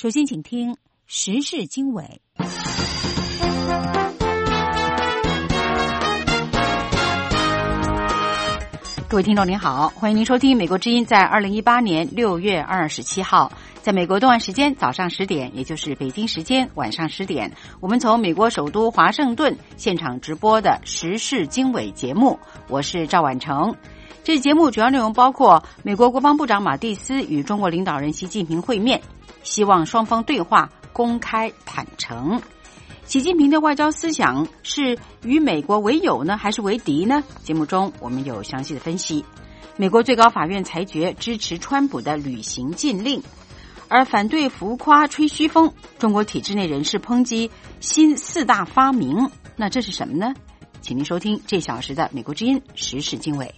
首先，请听时事经纬。各位听众您好，欢迎您收听美国之音在2018年6月27号，在美国东岸时间早上10点，也就是北京时间晚上10点，我们从美国首都华盛顿现场直播的时事经纬节目，我是赵婉成。这节目主要内容包括美国国防部长马蒂斯与中国领导人习近平会面，希望双方对话公开坦诚。习近平的外交思想是与美国为友呢，还是为敌呢？节目中我们有详细的分析。美国最高法院裁决支持川普的旅行禁令，而反对浮夸吹嘘风。中国体制内人士抨击新4大发明，那这是什么呢？请您收听这小时的美国之音时事经纬。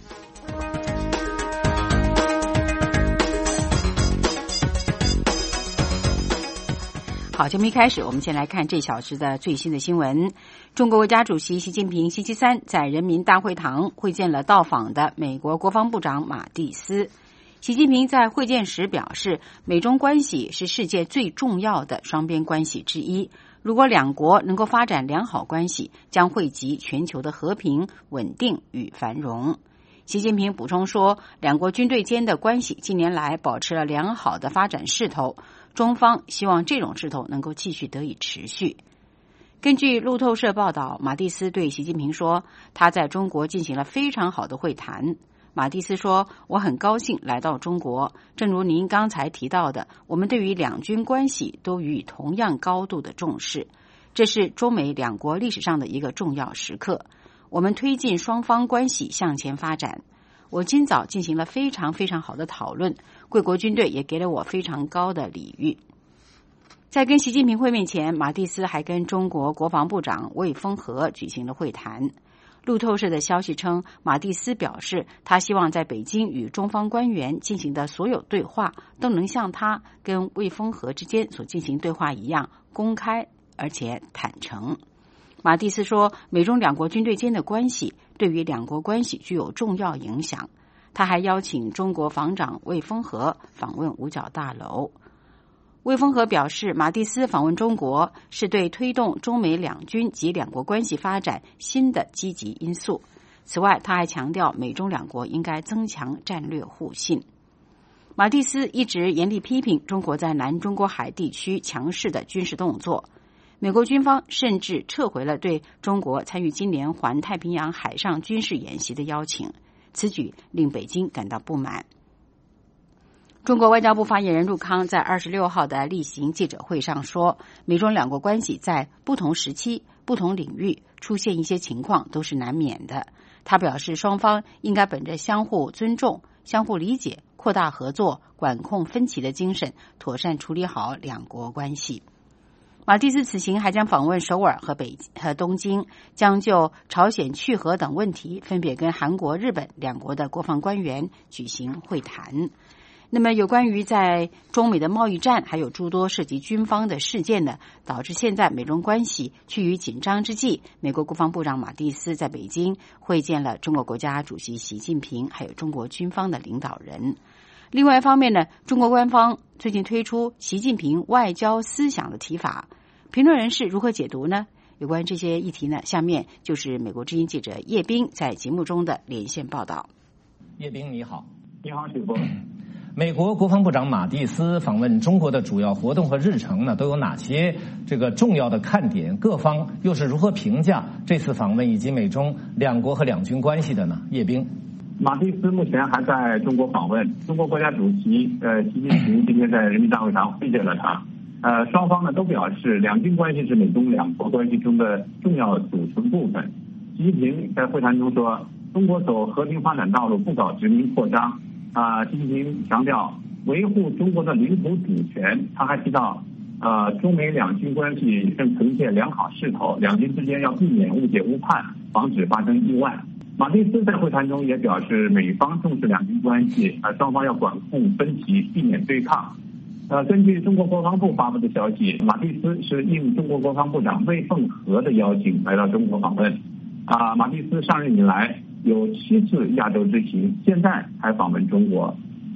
好，节目一开始，我们先来看这小时的最新的新闻。中国国家主席习近平星期三在人民大会堂会见了到访的美国国防部长马蒂斯。习近平在会见时表示，美中关系是世界最重要的双边关系之一。如果两国能够发展良好关系，将惠及全球的和平、稳定与繁荣。习近平补充说，两国军队间的关系近年来保持了良好的发展势头，中方希望这种势头能够继续得以持续。根据路透社报道，马蒂斯对习近平说，他在中国进行了非常好的会谈。马蒂斯说，我很高兴来到中国，正如您刚才提到的，我们对于两军关系都予以同样高度的重视，这是中美两国历史上的一个重要时刻，我们推进双方关系向前发展。我今早进行了非常非常好的讨论，贵国军队也给了我非常高的礼遇。在跟习近平会面前，马蒂斯还跟中国国防部长魏凤和举行了会谈。路透社的消息称，马蒂斯表示，他希望在北京与中方官员进行的所有对话都能像他跟魏凤和之间所进行对话一样公开而且坦诚。马蒂斯说，美中两国军队间的关系对于两国关系具有重要影响。他还邀请中国防长魏凤和访问五角大楼。魏凤和表示，马蒂斯访问中国是对推动中美两军及两国关系发展新的积极因素。此外，他还强调美中两国应该增强战略互信。马蒂斯一直严厉批评中国在南中国海地区强势的军事动作。美国军方甚至撤回了对中国参与今年环太平洋海上军事演习的邀请，此举令北京感到不满。中国外交部发言人陆康在26号的例行记者会上说，美中两国关系在不同时期、不同领域出现一些情况都是难免的。他表示，双方应该本着相互尊重、相互理解、扩大合作、管控分歧的精神，妥善处理好两国关系。马蒂斯此行还将访问首尔和东京，将就朝鲜去核等问题分别跟韩国、日本两国的国防官员举行会谈。那么有关于在中美的贸易战还有诸多涉及军方的事件呢，导致现在美中关系趋于紧张之际，美国国防部长马蒂斯在北京会见了中国国家主席习近平还有中国军方的领导人。另外一方面呢，中国官方最近推出习近平外交思想的提法，评论人士如何解读呢？有关这些议题呢，下面就是美国之音记者叶斌在节目中的连线报道。 叶斌你好。 你好，主播。 美国国防部长马蒂斯访问中国的主要活动和日程呢，都有哪些这个重要的看点？各方又是如何评价这次访问以及美中两国和两军关系的呢？叶斌。 马蒂斯目前还在中国访问，中国国家主席习近平今天在人民大会堂会见了他。双方呢都表示，两军关系是美中两国关系中的重要组成部分。习近平在会谈中说，中国走和平发展道路，不搞殖民扩张。习近平强调维护中国的领土主权。他还提到，中美两军关系正呈现良好势头，两军之间要避免误解误判，防止发生意外。马蒂斯在会谈中也表示，美方重视两军关系，双方要管控分歧，避免对抗。根据中国国防部发布的消息，马蒂斯是应中国国防部长魏凤和的邀请来到中国访问。马蒂斯上任以来有7次亚洲之行，现在还访问中国。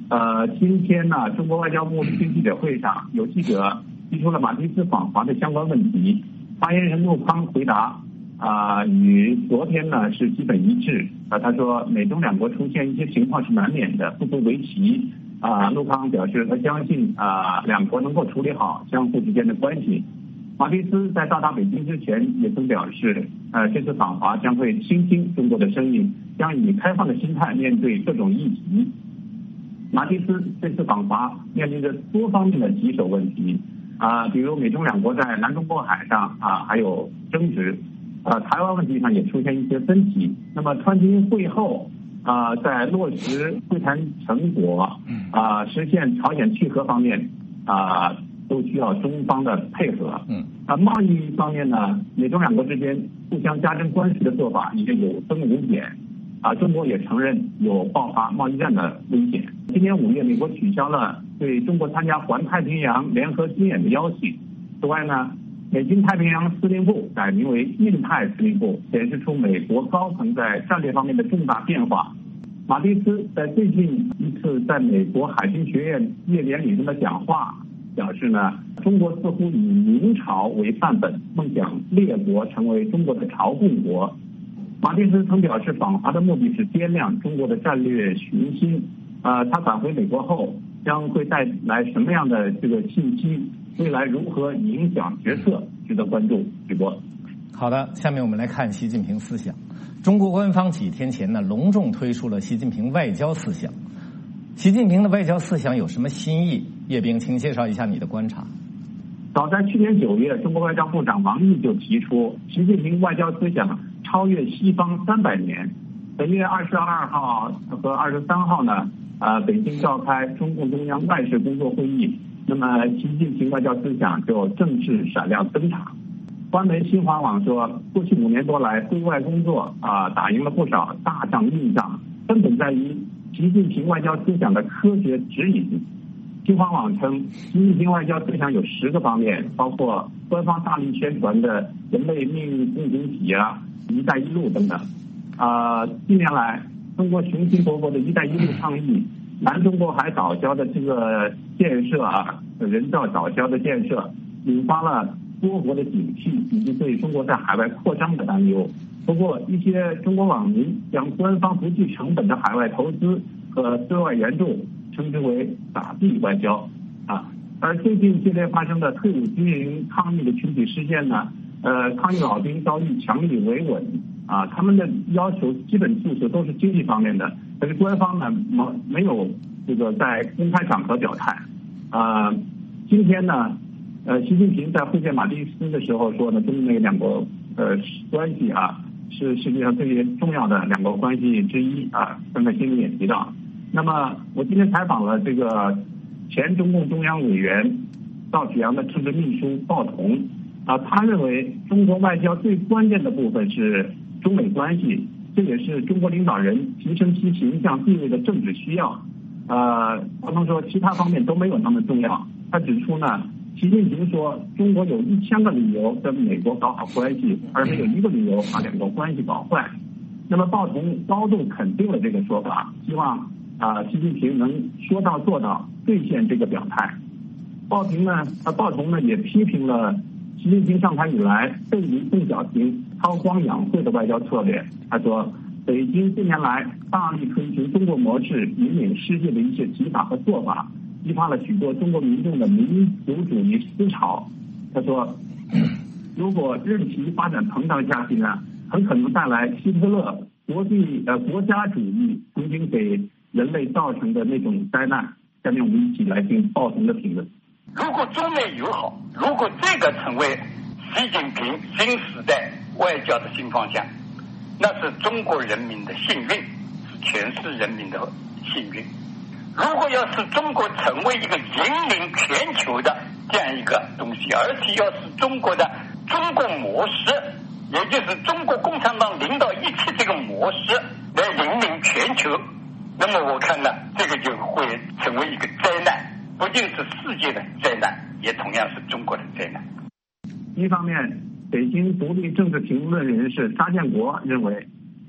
今天呢，中国外交部例行记者会上，有记者提出了马蒂斯访华的相关问题，发言人陆康回答与昨天呢是基本一致。他说美中两国出现一些情况是难免的，不足为奇。陆康表示他相信两国能够处理好相互之间的关系。马蒂斯在到达北京之前也曾表示，这次访华将会倾听中国的声音，将以开放的心态面对各种议题。马蒂斯这次访华面临着多方面的棘手问题比如美中两国在南中国海上还有争执，台湾问题上也出现一些分歧。那么川金会后在落实会谈成果实现朝鲜去核方面都需要中方的配合。贸易方面呢，美中两国之间互相加征关税的做法也有增无减。中国也承认有爆发贸易战的危险。今年5月，美国取消了对中国参加环太平洋联合军演的邀请。此外呢，美军太平洋司令部改名为印太司令部，显示出美国高层在战略方面的重大变化。马蒂斯在最近一次在美国海军学院毕业典礼中的讲话表示呢，中国似乎以明朝为范本，梦想列国成为中国的朝贡国。马蒂斯曾表示，访华的目的是掂量中国的战略雄心。他返回美国后将会带来什么样的这个信息？未来如何影响决策，值得关注。主播， 好的，下面我们来看习近平思想。中国官方几天前呢，隆重推出了习近平外交思想。习近平的外交思想有什么新意？叶兵，请介绍一下你的观察。 早在去年9月，中国外交部长王毅就提出，习近平外交思想超越西方300年。本月22号和23号呢，北京召开中共中央外事工作会议，那么习近平外交思想就正式闪亮登场。官媒新华网说，过去5年多来，对外工作打赢了不少大仗硬仗，根本在于习近平外交思想的科学指引。新华网称，习近平外交思想有10个方面，包括官方大力宣传的人类命运共同体一带一路等等。近年来，中国雄心勃勃的一带一路倡议，南中国海岛礁的这个建设人造岛礁的建设，引发了多国的警惕以及对中国在海外扩张的担忧。不过，一些中国网民将官方不计成本的海外投资和对外援助称之为撒币外交而最近接连发生的退伍军人抗议的群体事件呢，抗议老兵遭遇强力维稳他们的要求基本诉求都是经济方面的，可是官方呢没有这个在公开场合表态。今天呢，习近平在会见马蒂斯的时候说呢，中美两国关系是世界上最重要的2国关系之一刚才新闻也提到。那么我今天采访了这个前中共中央委员赵紫阳的政治秘书鲍同他认为中国外交最关键的部分是中美关系，这也是中国领导人提升其形象地位的政治需要。鲍同说其他方面都没有那么重要。他指出呢，习近平说中国有1000个理由跟美国搞好关系，而没有1个理由把2国关系搞坏。那么鲍同高度肯定了这个说法，希望习近平能说到做到，兑现这个表态。鲍同呢也批评了习近平上台以来背离邓小平韬光养晦的外交策略。他说，北京近年来大力推行中国模式引领世界的一些提法和做法，激发了许多中国民众的民族主义思潮。他说，如果任其发展膨胀下去呢，很可能带来希特勒国家主义曾经给人类造成的那种灾难。下面我们一起来听鲍同的评论。 如果中美友好，如果这个成为习近平新时代外交的新方向，那是中国人民的幸运，是全市人民的幸运。如果要是中国成为一个引领全球的这样一个东西，而且要是中国的中国模式，也就是中国共产党领导一切这个模式来引领全球，那么我看呢，这个就会成为一个灾难，不仅是世界的灾难，也同样是中国的灾难。 一方面，北京独立政治评论人士沙建国认为，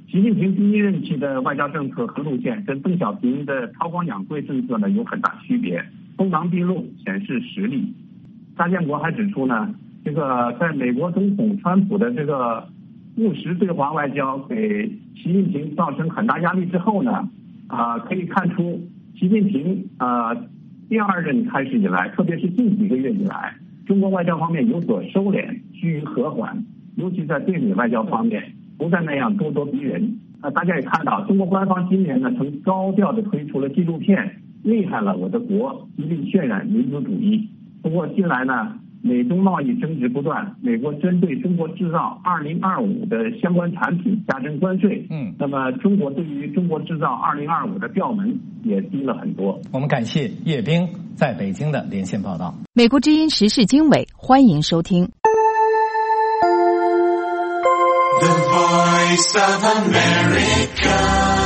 习近平第一任期的外交政策和路线跟邓小平的韬光养晦政策呢有很大区别，锋芒毕露，显示实力。沙建国还指出呢，这个在美国总统川普的这个务实对华外交给习近平造成很大压力之后呢，可以看出习近平第二任开始以来，特别是近几个月以来，中国外交方面有所收敛，趋于和缓，尤其在对美外交方面不再那样咄咄逼人。大家也看到，中国官方今年呢曾高调的推出了纪录片《厉害了我的国》，极力渲染民族主义。不过近来呢，美中贸易争执不断，美国针对中国制造2025的相关产品加征关税。那么中国对于中国制造2025的调门也低了很多。 我们感谢叶冰在北京的连线报道。 美国之音时事经纬，欢迎收听。 The Voice of America。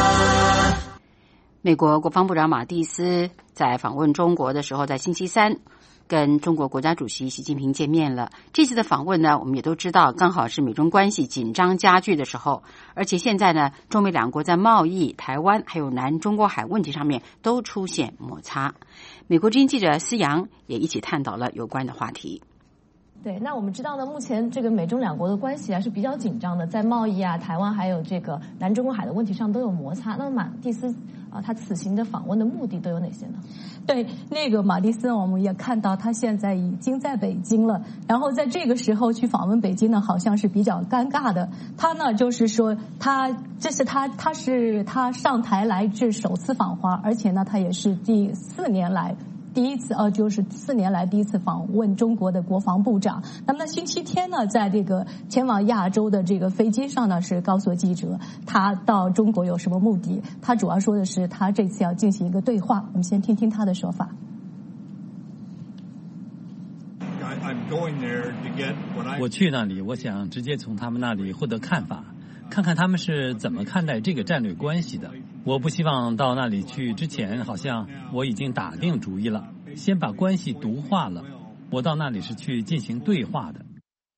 美国国防部长马蒂斯在访问中国的时候，在星期三跟中国国家主席习近平见面了。这次的访问呢，我们也都知道，刚好是美中关系紧张加剧的时候，而且现在呢，中美两国在贸易、台湾还有南中国海问题上面都出现摩擦。美国之音记者思阳也一起探讨了有关的话题。 对，那我们知道呢，目前这个美中两国的关系是比较紧张的，在贸易台湾还有这个南中国海的问题上都有摩擦。那么马蒂斯他此行的访问的目的都有哪些呢？ 对，那个马蒂斯我们也看到他现在已经在北京了，然后在这个时候去访问北京呢，好像是比较尴尬的。他呢就是说这是他上台来至首次访华，而且呢他也是第4年来第一次就是4年来第一次访问中国的国防部长。那么星期天呢，在这个前往亚洲的这个飞机上呢，是告诉记者他到中国有什么目的。他主要说的是他这次要进行一个对话。我们先听听他的说法。 我去那里，我想直接从他们那里获得看法，看看他们是怎么看待这个战略关系的。我不希望到那里去之前，好像我已经打定主意了，先把关系独化了。我到那里是去进行对话的。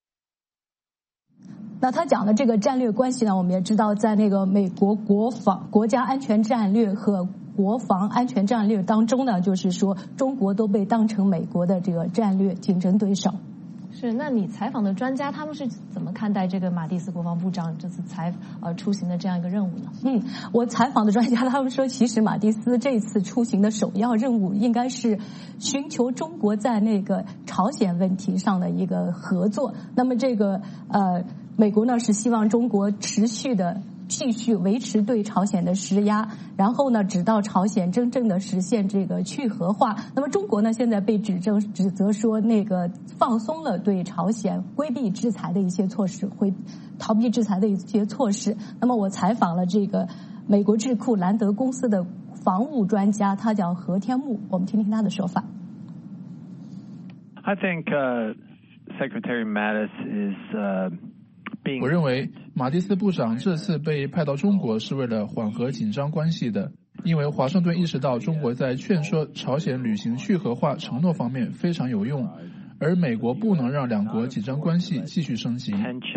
那他讲的这个战略关系呢，我们也知道，在那个美国国家安全战略和国防安全战略当中呢，就是说中国都被当成美国的这个战略竞争对手。 是，那你采访的专家他们是怎么看待这个马蒂斯国防部长这次出行的这样一个任务呢？ 我采访的专家他们说，其实马蒂斯这次出行的首要任务应该是寻求中国在那个朝鲜问题上的一个合作。那么这个美国呢是希望中国继续维持对朝鲜的施压，然后呢，直到朝鲜真正的实现这个去核化。那么中国呢，现在被指责说那个放松了对朝鲜规避制裁的一些措施，会逃避制裁的一些措施。那么我采访了这个美国智库兰德公司的防务专家，他叫何天木，我们听听他的说法。 I think Secretary Mattis is 我认为马蒂斯部长这次被派到中国是为了缓和紧张关系的，因为华盛顿意识到中国在劝说朝鲜履行去核化承诺方面非常有用，而美国不能让两国紧张关系继续升级。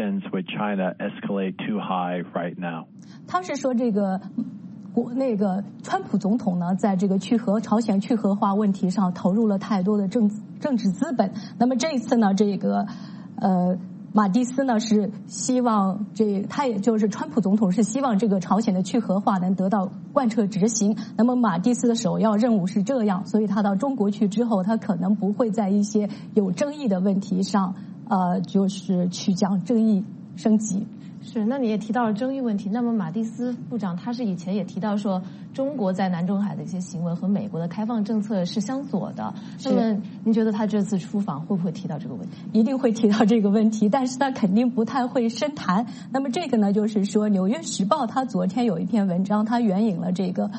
他是说这个那个川普总统呢，在这个朝鲜去核化问题上投入了太多的政治资本。那么这一次呢，这个马蒂斯呢是希望他也就是川普总统是希望这个朝鲜的去核化能得到贯彻执行。那么马蒂斯的首要任务是这样，所以他到中国去之后，他可能不会在一些有争议的问题上就是去将争议升级。 是，那你也提到了争议问题。那么马蒂斯部长他是以前也提到说，中国在南中海的一些行为和美国的开放政策是相左的。那么您觉得他这次出访会不会提到这个问题？ 一定会提到这个问题，但是他肯定不太会深谈。那么这个呢，就是说《纽约时报》他昨天有一篇文章，他援引了这个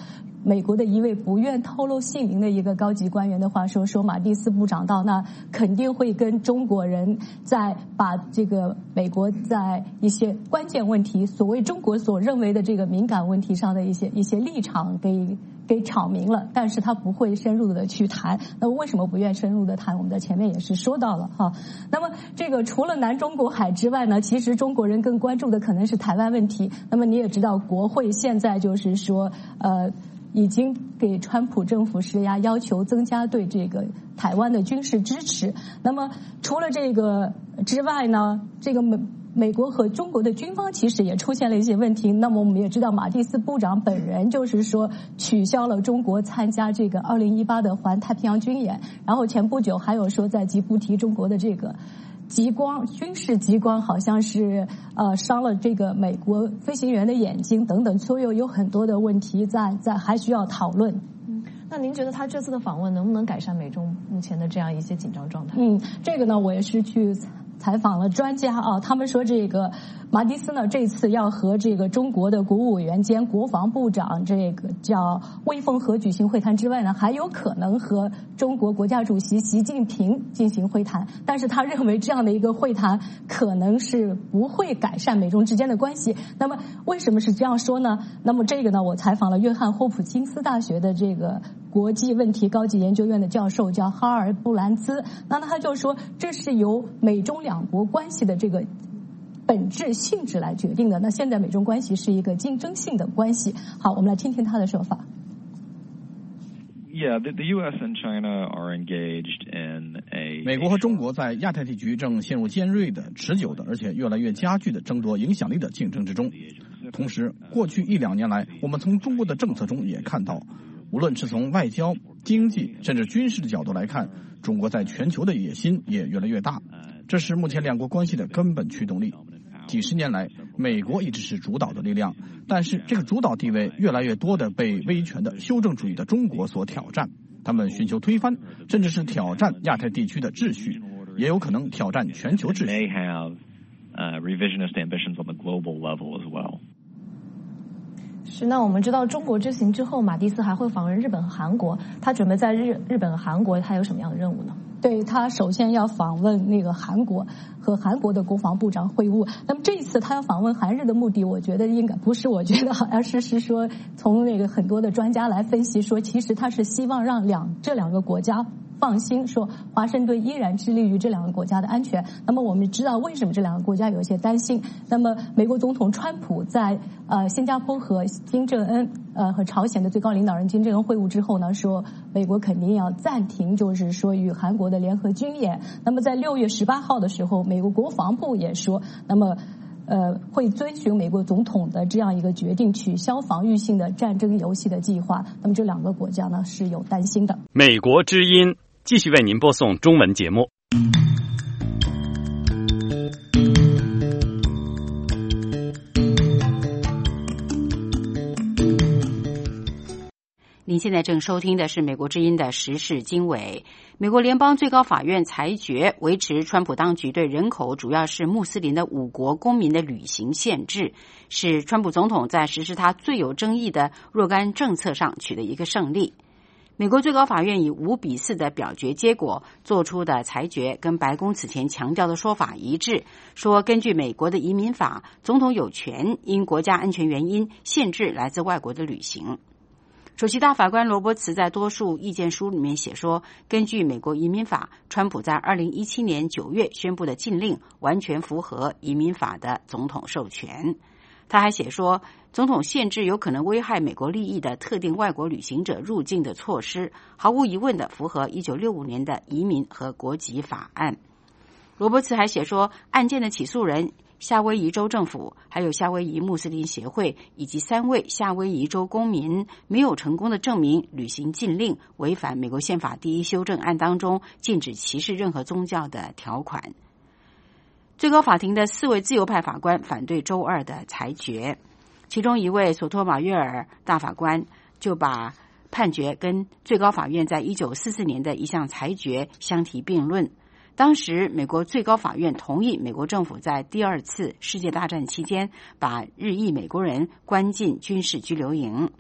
美国的一位不愿透露姓名的一个高级官员的话说马蒂斯部长到那肯定会跟中国人在把这个美国在一些关键问题，所谓中国所认为的这个敏感问题上的一些立场给挑明了，但是他不会深入的去谈。那么为什么不愿深入的谈？我们在前面也是说到了哈。那么这个除了南中国海之外呢，其实中国人更关注的可能是台湾问题。那么你也知道，国会现在就是说已经给川普政府施压，要求增加对这个台湾的军事支持。那么除了这个之外呢，这个美国和中国的军方其实也出现了一些问题。那么我们也知道，马蒂斯部长本人就是说取消了中国参加这个2018的环太平洋军演，然后前不久还有说在吉布提中国的这个军事激光好像是伤了这个美国飞行员的眼睛等等，所以有很多的问题在还需要讨论。 那您觉得他这次的访问能不能改善美中目前的这样一些紧张状态？ 这个呢，我也是去采访了专家啊，他们说这个马蒂斯呢这次要和这个中国的国务委员兼国防部长这个叫魏凤和举行会谈之外呢，还有可能和中国国家主席习近平进行会谈，但是他认为这样的一个会谈可能是不会改善美中之间的关系。那么为什么是这样说呢？那么这个呢，我采访了约翰霍普金斯大学的这个国际问题高级研究院的教授叫哈尔布兰兹，那他就说这是由美中两国关系的这个本质性质来决定的。那现在美中关系是一个竞争性的关系。好，我们来听听他的说法。 美国和中国在亚太地区正陷入尖锐的、持久的，而且越来越加剧的争夺影响力的竞争之中。同时，过去1-2年来，我们从中国的政策中也看到，无论是从外交、经济甚至军事的角度来看，中国在全球的野心也越来越大，这是目前两国关系的根本驱动力。几十年来，美国一直是主导的力量，但是这个主导地位越来越多的被威权的修正主义的中国所挑战，他们寻求推翻，甚至是挑战亚太地区的秩序，也有可能挑战全球秩序。 是，那我们知道中国之行之后，马蒂斯还会访问日本和韩国，他准备在日本和韩国他有什么样的任务呢？ 对，他首先要访问那个韩国，和韩国的国防部长会晤。那么这一次他要访问韩日的目的，我觉得应该不是，我觉得好像是说从那个很多的专家来分析说，其实他是希望让这两个国家放心，说华盛顿依然致力于这两个国家的安全。那么我们知道为什么这两个国家有一些担心。那么美国总统川普在新加坡和金正恩和朝鲜的最高领导人金正恩会晤之后呢，说美国肯定要暂停，就是说与韩国的联合军演。那么在6月18号的时候，美国国防部也说，那么会遵循美国总统的这样一个决定，取消防御性的战争游戏的计划。那么这两个国家呢是有担心的。 美国之音继续为您播送中文节目。 您现在正收听的是美国之音的时事经纬。美国联邦最高法院裁决维持川普当局对人口主要是穆斯林的5国公民的旅行限制，是川普总统在实施他最有争议的若干政策上取得一个胜利。美国最高法院以5-4的表决结果做出的裁决跟白宫此前强调的说法一致，说根据美国的移民法，总统有权因国家安全原因限制来自外国的旅行。首席大法官罗伯茨在多数意见书里面写说，根据美国移民法，川普在2017年9月宣布的禁令完全符合移民法的总统授权。他还写说，总统限制有可能危害美国利益的特定外国旅行者入境的措施，毫无疑问的符合1965年的移民和国籍法案。罗伯茨还写说，案件的起诉人夏威夷州政府还有夏威夷穆斯林协会以及3位夏威夷州公民没有成功的证明履行禁令违反美国宪法第1修正案当中禁止歧视任何宗教的条款。最高法庭的4位自由派法官反对周二的裁决，其中一位索托马约尔大法官就把判决跟最高法院在1944年的一项裁决相提并论。当时美国最高法院同意美国政府在第2次世界大战期间把日裔美国人关进军事拘留营。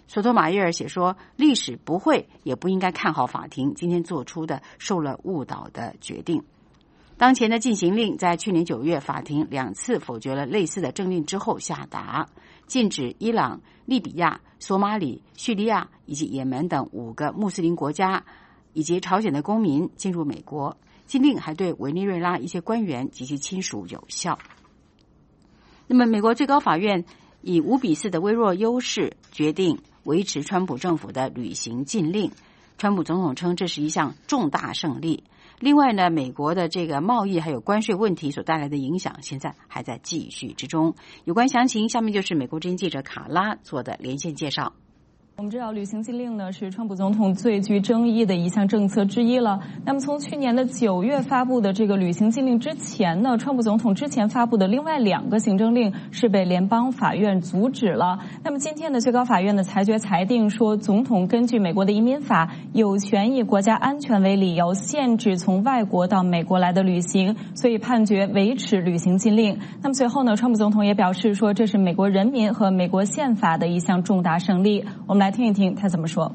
索托马耶尔写说，历史不会也不应该看好法庭今天做出的受了误导的决定。当前的禁行令在去年9月法庭2次否决了类似的政令之后下达，禁止伊朗、利比亚、索马里、叙利亚以及也门等5个穆斯林国家以及朝鲜的公民进入美国。禁令还对委内瑞拉一些官员及其亲属有效。那么美国最高法院以5-4的微弱优势决定维持川普政府的旅行禁令，川普总统称这是一项重大胜利。另外呢，美国的这个贸易还有关税问题所带来的影响现在还在继续之中。有关详情，下面就是美国之音记者卡拉做的连线介绍。 我们知道旅行禁令呢是川普总统最具争议的一项政策之一了。那么从去年的9月发布的这个旅行禁令之前呢，川普总统之前发布的另外2个行政令是被联邦法院阻止了。那么今天的最高法院的裁决裁定说，总统根据美国的移民法有权以国家安全为理由限制从外国到美国来的旅行，所以判决维持旅行禁令。那么随后呢，川普总统也表示说，这是美国人民和美国宪法的一项重大胜利。我们来听一听他怎么说。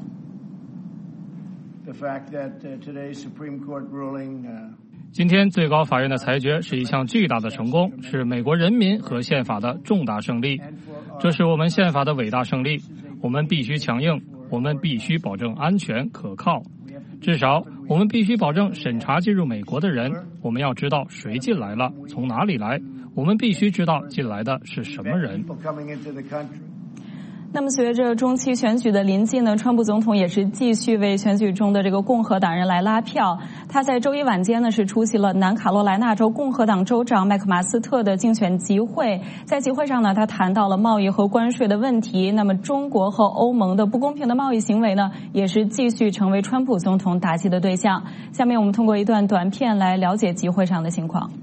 今天最高法院的裁决是一项巨大的成功，是美国人民和宪法的重大胜利。这是我们宪法的伟大胜利，我们必须强硬，我们必须保证安全可靠。至少我们必须保证审查进入美国的人，我们要知道谁进来了，从哪里来，我们必须知道进来的是什么人。 那么随着中期选举的临近呢，川普总统也是继续为选举中的这个共和党人来拉票。他在周一晚间呢是出席了南卡罗来纳州共和党州长麦克马斯特的竞选集会。在集会上呢，他谈到了贸易和关税的问题。那么中国和欧盟的不公平的贸易行为呢，也是继续成为川普总统打击的对象。下面我们通过一段短片来了解集会上的情况。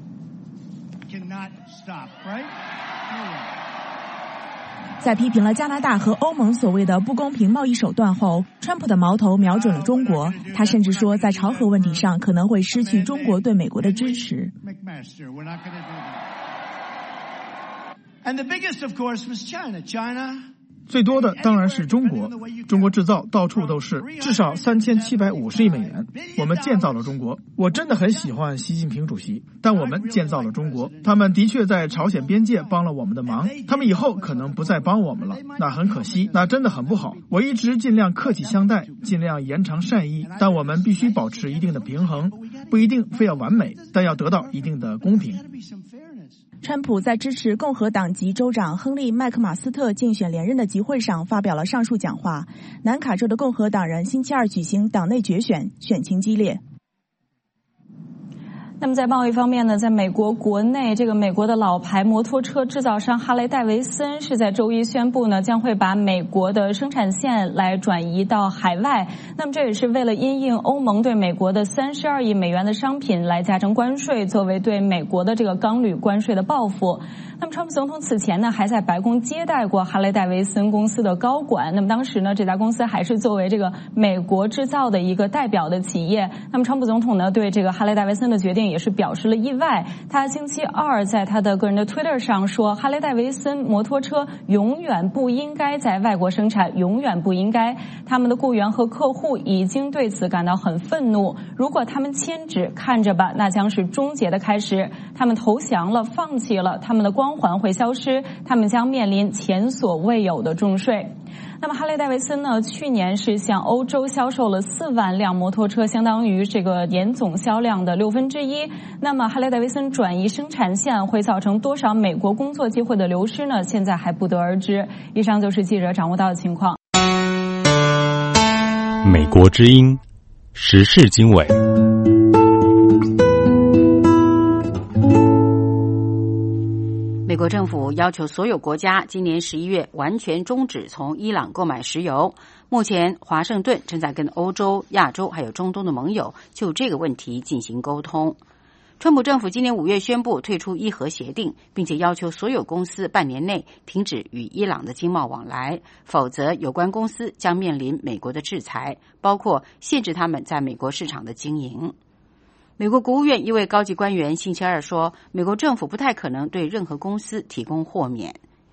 在批评了加拿大和欧盟所谓的不公平贸易手段后，川普的矛头瞄准了中国。他甚至说，在朝核问题上可能会失去中国对美国的支持。 最多的当然是中国，中国制造到处都是，至少3750亿美元。我们建造了中国。我真的很喜欢习近平主席，但我们建造了中国。他们的确在朝鲜边界帮了我们的忙，他们以后可能不再帮我们了，那很可惜，那真的很不好。我一直尽量客气相待，尽量延长善意，但我们必须保持一定的平衡，不一定非要完美，但要得到一定的公平。 川普在支持共和党籍州长亨利·麦克马斯特竞选连任的集会上发表了上述讲话。南卡州的共和党人星期二举行党内决选，选情激烈。 那么在贸易方面呢，在美国国内，这个美国的老牌摩托车制造商哈雷戴维森是在周一宣布呢，将会把美国的生产线来转移到海外。那么这也是为了因应欧盟对美国的32亿美元的商品来加征关税，作为对美国的这个钢铝关税的报复。那么川普总统此前呢，还在白宫接待过哈雷戴维森公司的高管。那么当时呢，这家公司还是作为这个美国制造的一个代表的企业。那么川普总统呢，对这个哈雷戴维森的决定也是表示了意外。他星期二在他的个人的 Twitter 上说，哈雷戴维森摩托车永远不应该在外国生产，永远不应该。他们的雇员和客户已经对此感到很愤怒。如果他们签纸，看着吧，那将是终结的开始。他们投降了，放弃了，他们的光环会消失，他们将面临前所未有的重税。那么哈雷戴维森呢，去年是向欧洲销售了4万辆摩托车，相当于这个年总销量的1/6。那么哈雷戴维森转移生产线会造成多少美国工作机会的流失呢？现在还不得而知。以上就是记者掌握到的情况。 美国之音时事经纬。 美国政府要求所有国家今年11月完全终止从伊朗购买石油。目前，华盛顿正在跟欧洲、亚洲还有中东的盟友就这个问题进行沟通。川普政府今年5月宣布退出伊核协定，并且要求所有公司半年内停止与伊朗的经贸往来，否则有关公司将面临美国的制裁，包括限制他们在美国市场的经营。美国国务院一位高级官员星期二说，美国政府不太可能对任何公司提供豁免。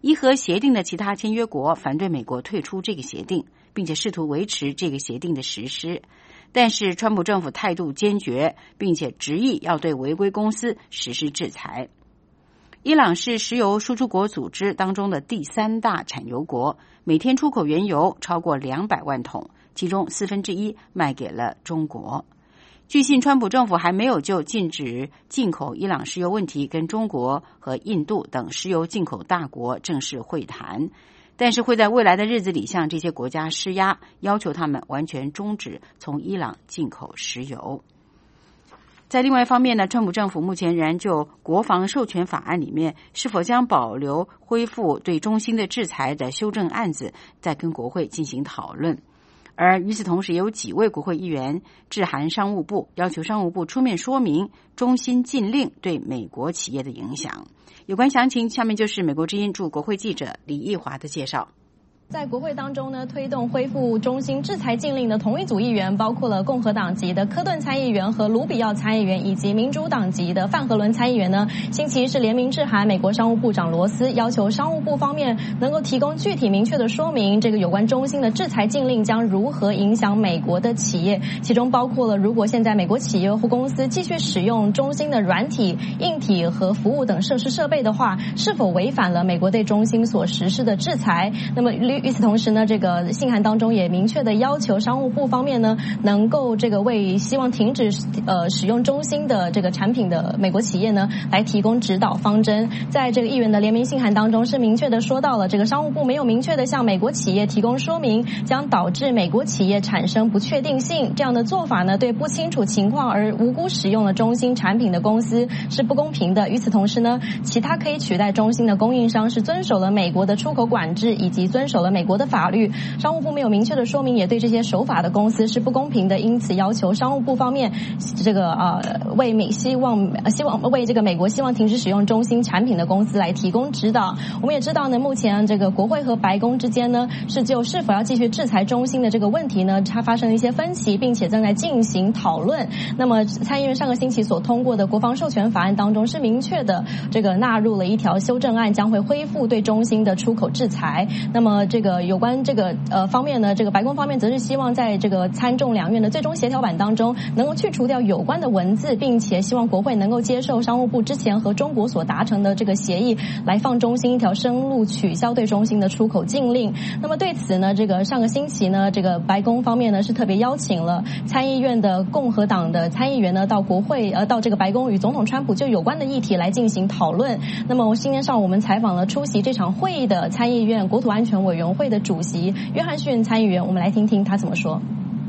伊核协定的其他签约国反对美国退出这个协定，并且试图维持这个协定的实施。但是川普政府态度坚决，并且执意要对违规公司实施制裁。伊朗是石油输出国组织当中的第3大产油国，每天出口原油超过200万桶，其中1/4卖给了中国。据信，川普政府还没有就禁止进口伊朗石油问题跟中国和印度等石油进口大国正式会谈，但是会在未来的日子里向这些国家施压，要求他们完全终止从伊朗进口石油。在另外一方面呢，川普政府目前仍然就国防授权法案里面是否将保留恢复对中兴的制裁的修正案子，在跟国会进行讨论。而与此同时，也有几位国会议员致函商务部，要求商务部出面说明中兴禁令对美国企业的影响。有关详情，下面就是美国之音驻国会记者李义华的介绍。 在国会当中呢，推动恢复中兴制裁禁令的同一组议员包括了共和党籍的科顿参议员和卢比奥参议员，以及民主党籍的范荷伦参议员呢，星期一是联名致函美国商务部长罗斯，要求商务部方面能够提供具体明确的说明，这个有关中兴的制裁禁令将如何影响美国的企业，其中包括了如果现在美国企业或公司继续使用中兴的软体、硬体和服务等设施设备的话，是否违反了美国对中兴所实施的制裁。那么与此同时呢，这个信函当中也明确的要求商务部方面呢，能够这个为希望停止使用中兴的这个产品的美国企业呢，来提供指导方针。在这个议员的联名信函当中是明确的说到了，这个商务部没有明确的向美国企业提供说明，将导致美国企业产生不确定性。这样的做法呢，对不清楚情况而无辜使用了中兴产品的公司是不公平的。与此同时呢，其他可以取代中兴的供应商是遵守了美国的出口管制以及遵守了美国的法律，商务部没有明确的说明，也对这些守法的公司是不公平的，因此要求商务部方面这个希望为这个美国希望停止使用中兴产品的公司来提供指导。我们也知道呢，目前这个国会和白宫之间呢，是就是否要继续制裁中兴的这个问题呢，它发生了一些分歧，并且正在进行讨论。那么参议院上个星期所通过的国防授权法案当中是明确的这个纳入了一条修正案，将会恢复对中兴的出口制裁。那么这个有关这个方面呢，这个白宫方面则是希望在这个参众两院的最终协调版当中能够去除掉有关的文字，并且希望国会能够接受商务部之前和中国所达成的这个协议，来放中兴一条生路，取消对中兴的出口禁令。那么对此呢，这个上个星期呢，这个白宫方面呢是特别邀请了参议院的共和党的参议员呢到国会到这个白宫与总统川普就有关的议题来进行讨论。那么今天上午我们采访了出席这场会议的参议院国土安全委员会的主席约翰逊参议员，我们来听听他怎么说。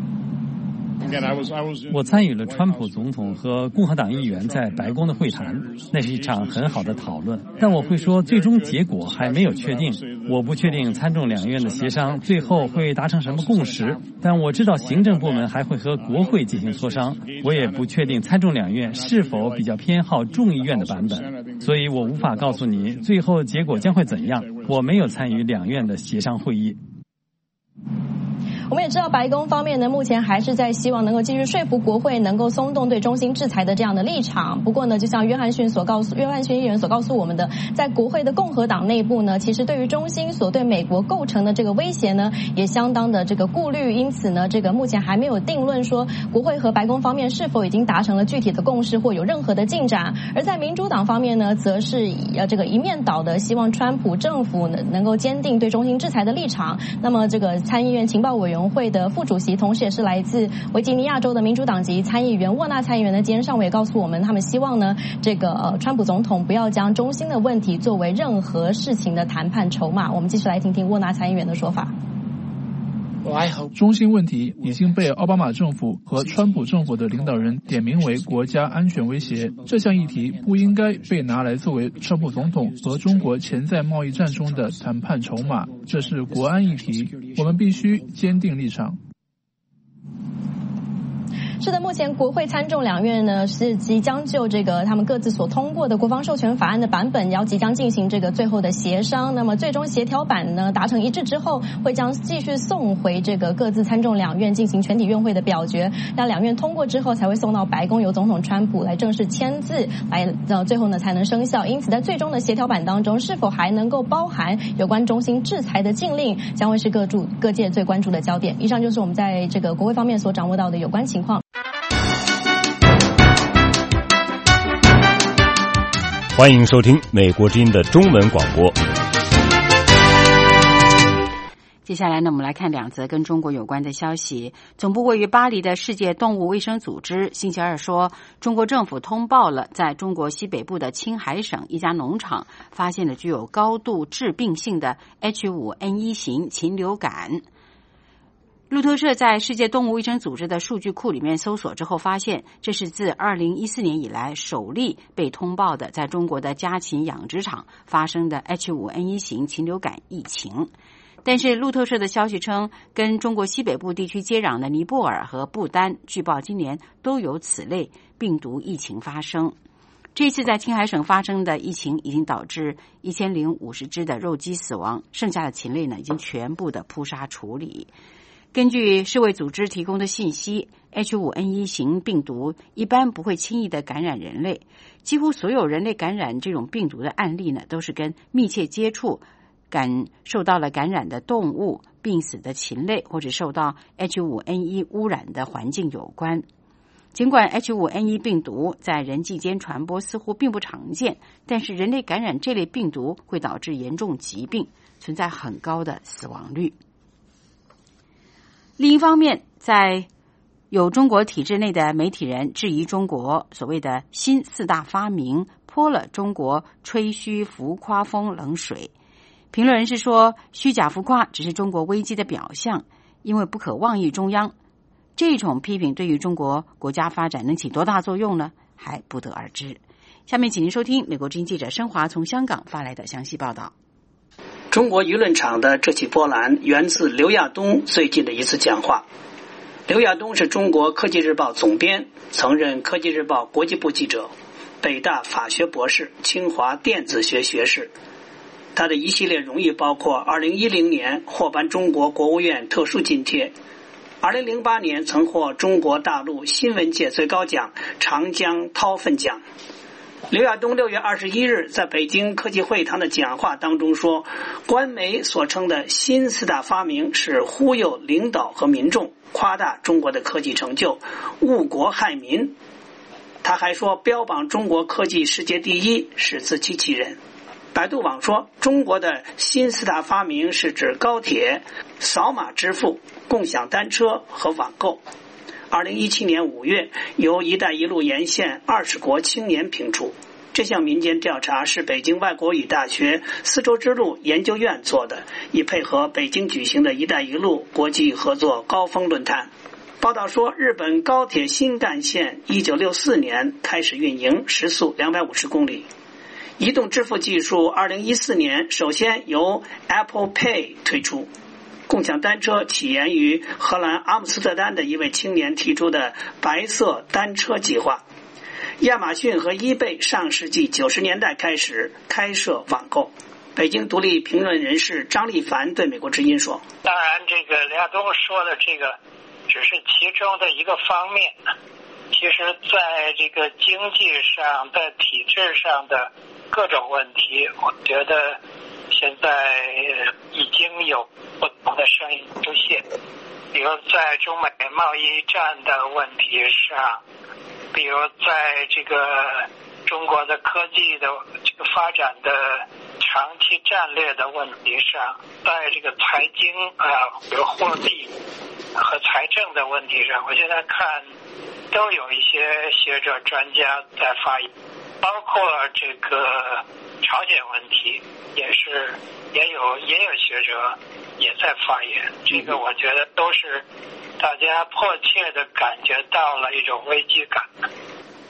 我参与了川普总统和共和党议员在白宫的会谈，那是一场很好的讨论。但我会说，最终结果还没有确定。我不确定参众两院的协商最后会达成什么共识，但我知道行政部门还会和国会进行磋商。我也不确定参众两院是否比较偏好众议院的版本，所以我无法告诉你最后结果将会怎样。我没有参与两院的协商会议。 我们也知道白宫方面呢，目前还是在希望能够继续说服国会能够松动对中兴制裁的这样的立场。不过呢，就像约翰逊议员所告诉我们的，在国会的共和党内部呢，其实对于中兴所对美国构成的这个威胁呢，也相当的这个顾虑。因此呢，这个目前还没有定论说国会和白宫方面是否已经达成了具体的共识或有任何的进展。而在民主党方面呢，则是这个一面倒的希望川普政府能够坚定对中兴制裁的立场。那么这个参议院情报委员会的副主席，同时也是来自维吉尼亚州的民主党籍参议员沃纳参议员呢，今天上午也告诉我们，他们希望呢，这个川普总统不要将中兴的问题作为任何事情的谈判筹码。我们继续来听听沃纳参议员的说法。 中兴问题已经被奥巴马政府和川普政府的领导人点名为国家安全威胁，这项议题不应该被拿来作为川普总统和中国潜在贸易战中的谈判筹码，这是国安议题，我们必须坚定立场。 是的，目前国会参众两院呢是即将就这个他们各自所通过的国防授权法案的版本，要即将进行这个最后的协商。那么最终协调版呢达成一致之后，会将继续送回这个各自参众两院进行全体院会的表决。那两院通过之后，才会送到白宫，由总统川普来正式签字，来最后呢才能生效。因此，在最终的协调版当中，是否还能够包含有关中兴制裁的禁令，将会是各界最关注的焦点。以上就是我们在这个国会方面所掌握到的有关情况。 欢迎收听美国之音的中文广播。 接下来呢，我们来看两则跟中国有关的消息。总部位于巴黎的世界动物卫生组织星期二说，中国政府通报了在中国西北部的青海省一家农场发现了具有高度致病性的 H5N1 型禽流感。路透社在世界动物卫生组织的数据库里面搜索之后发现，这是自2014年以来首例被通报的在中国的家禽养殖场发生的 H5N1 型禽流感疫情。但是路透社的消息称，跟中国西北部地区接壤的尼泊尔和不丹据报今年都有此类病毒疫情发生。这次在青海省发生的疫情已经导致1050只的肉鸡死亡，剩下的禽类呢已经全部的扑杀处理。根据世卫组织提供的信息， H5N1 型病毒一般不会轻易的感染人类，几乎所有人类感染这种病毒的案例呢都是跟密切接触受到了感染的动物、病死的禽类或者受到 H5N1 污染的环境有关。尽管 H5N1 病毒在人际间传播似乎并不常见，但是人类感染这类病毒会导致严重疾病，存在很高的死亡率。另一方面，在有中国体制内的媒体人质疑中国所谓的新四大发明泼了中国吹嘘浮夸风冷水。评论人士说，虚假浮夸只是中国危机的表象，因为不可妄议中央。这种批评对于中国国家发展能起多大作用呢？还不得而知。下面请您收听美国之音记者申华从香港发来的详细报道。 中国舆论场的这起波澜源自刘亚东最近的一次讲话。刘亚东是中国科技日报总编，曾任科技日报国际部记者，北大法学博士，清华电子学学士。他的一系列荣誉包括2010年获颁中国国务院特殊津贴，2008年曾获中国大陆新闻界最高奖长江韬奋奖。刘亚东6月21日在北京科技会堂的讲话当中说，官媒所称的新四大发明是忽悠领导和民众，夸大中国的科技成就，误国害民。他还说，标榜中国科技世界第一是自欺欺人。百度网说，中国的新四大发明是指高铁、扫码支付、共享单车和网购。2017年5月，由一带一路沿线20国青年评出。这项民间调查是北京外国语大学丝绸之路研究院做的，以配合北京举行的一带一路国际合作高峰论坛。报道说，日本高铁新干线1964年开始运营，时速250公里。移动支付技术2014年首先由 Apple Pay 推出。共享单车起源于荷兰阿姆斯特丹的一位青年提出的白色单车计划。亚马逊和eBay上世纪90年代开始开设网购。北京独立评论人士张立凡对美国之音说， 当然这个刘亚东说的这个只是其中的一个方面，其实在这个经济上在体制上的各种问题，我觉得现在已经有不同的声音出现，比如在中美贸易战的问题上，比如在这个中国的科技的这个发展的长期战略的问题上，在这个财经比如货币和财政的问题上，我现在看都有一些学者专家在发言，包括这个朝鲜问题也有学者也在发言。这个我觉得都是大家迫切的感觉到了一种危机感。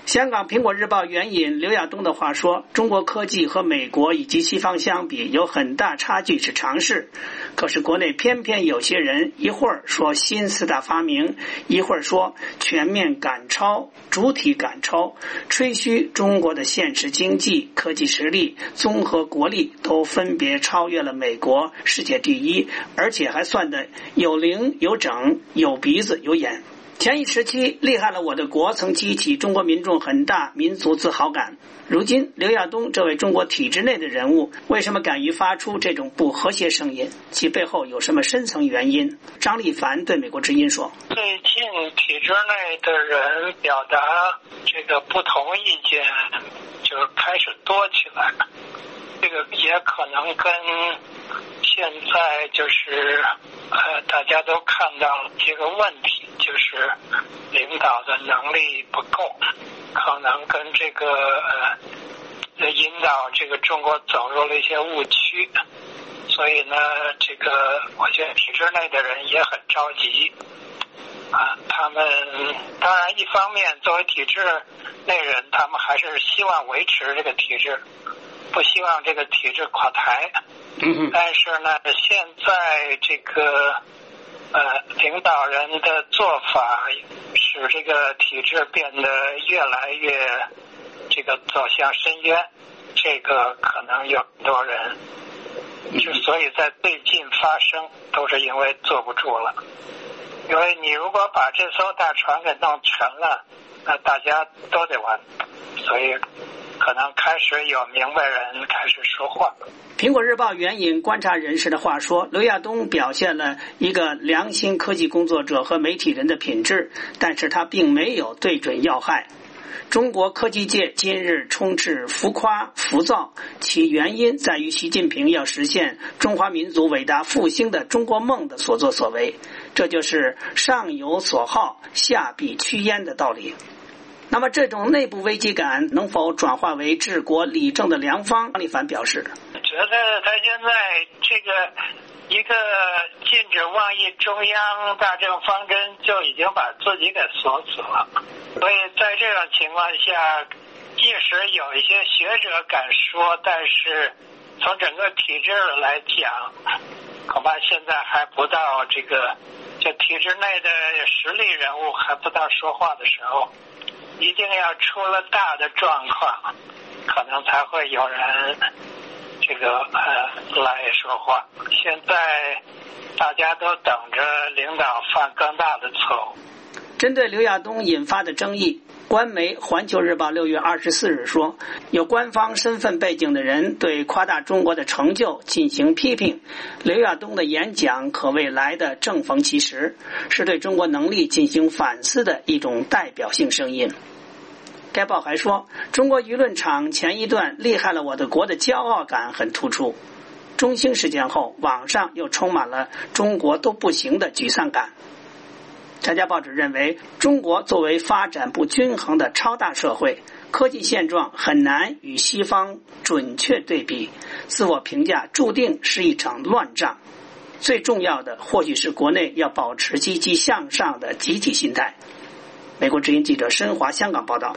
香港苹果日报援引刘亚东的话说，中国科技和美国以及西方相比有很大差距是常事，可是国内偏偏有些人一会儿说新四大发明，一会儿说全面赶超、主体赶超，吹嘘中国的现实经济、科技实力、综合国力都分别超越了美国，世界第一，而且还算得有零有整，有鼻子有眼。前一时期厉害了我的国曾激起中国民众很大民族自豪感，如今刘亚东这位中国体制内的人物为什么敢于发出这种不和谐声音，其背后有什么深层原因？张立凡对美国之音说， 最近体制内的人表达这个不同意见就开始多起来，这个也可能跟现在就是大家都看到了这个问题，就是领导的能力不够，可能跟这个引导这个中国走入了一些误区，所以呢，这个我觉得体制内的人也很着急他们当然一方面作为体制内人，他们还是希望维持这个体制，不希望这个体制垮台。但是呢，现在这个领导人的做法使这个体制变得越来越这个走向深渊，这个可能有很多人之所以在最近发生，都是因为坐不住了。因为你如果把这艘大船给弄沉了，那大家都得完，所以可能开始有明白人开始说话。 苹果日报援引观察人士的话说，刘亚东表现了一个良心科技工作者和媒体人的品质，但是他并没有对准要害。中国科技界今日充斥浮夸浮躁，其原因在于习近平要实现中华民族伟大复兴的中国梦的所作所为，这就是上有所好，下必趋焉的道理。那么这种内部危机感能否转化为治国理政的良方？张立凡表示， 觉得他现在这个一个禁止妄议中央大政方针就已经把自己给锁死了，所以在这种情况下，即使有一些学者敢说，但是从整个体制来讲，恐怕现在还不到这个就体制内的实力人物还不到说话的时候，一定要出了大的状况，可能才会有人这个来说话。现在大家都等着领导犯更大的错误。 针对刘亚东引发的争议，官媒《环球日报》6月24日说，有官方身份背景的人对夸大中国的成就进行批评，刘亚东的演讲可谓来得正逢其时，是对中国能力进行反思的一种代表性声音。该报还说，中国舆论场前一段厉害了我的国的骄傲感很突出，中兴事件后网上又充满了中国都不行的沮丧感。这家报纸认为，中国作为发展不均衡的超大社会，科技现状很难与西方准确对比，自我评价注定是一场乱仗。最重要的或许是国内要保持积极向上的积极心态。美国之音记者申华香港报道。